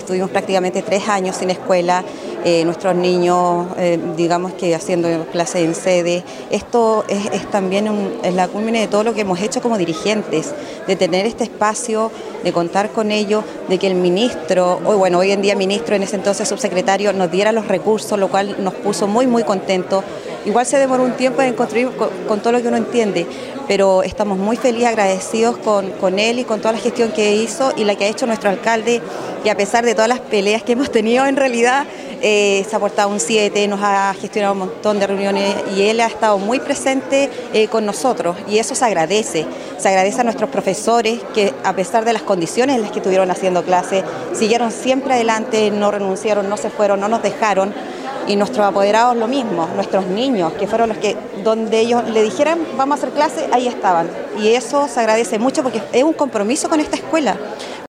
estuvimos prácticamente 3 años sin escuela, nuestros niños, digamos que haciendo clases en sede. Esto es también es la culmine de todo lo que hemos hecho como dirigentes, de tener este espacio, de contar con ello, de que el ministro, hoy en día ministro, en ese entonces subsecretario, nos diera los recursos, lo cual nos puso muy, muy contentos. Igual se demoró un tiempo en construir con todo lo que uno entiende, pero estamos muy felices, agradecidos con él y con toda la gestión que hizo y la que ha hecho nuestro alcalde, que a pesar de todas las peleas que hemos tenido, en realidad se ha portado un 7, nos ha gestionado un montón de reuniones y él ha estado muy presente con nosotros y eso se agradece a nuestros profesores que a pesar de las condiciones en las que estuvieron haciendo clases, siguieron siempre adelante, no renunciaron, no se fueron, no nos dejaron. Y nuestros apoderados lo mismo, nuestros niños, que fueron los que, donde ellos le dijeran vamos a hacer clase, ahí estaban. Y eso se agradece mucho porque es un compromiso con esta escuela.